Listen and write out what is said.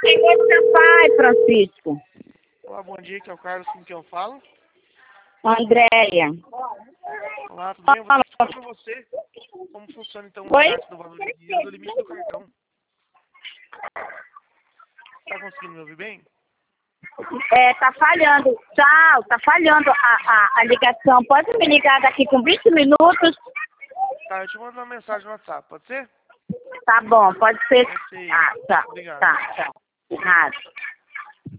Quem é seu pai, Francisco? Olá, bom dia, que é o Carlos, com quem eu falo. Andréia. Olá, tudo bem? Eu vou explicar para você como funciona então o Oi? resgate do valor em dinheiro do limite do cartão. Tá conseguindo me ouvir bem? Tá falhando. Tchau, tá falhando a ligação. Pode me ligar daqui com 20 minutos? Tá, eu te mando uma mensagem no WhatsApp, pode ser? Tá bom, pode ser. Pode ser. Tchau. Obrigado. Tá, tchau. Nada.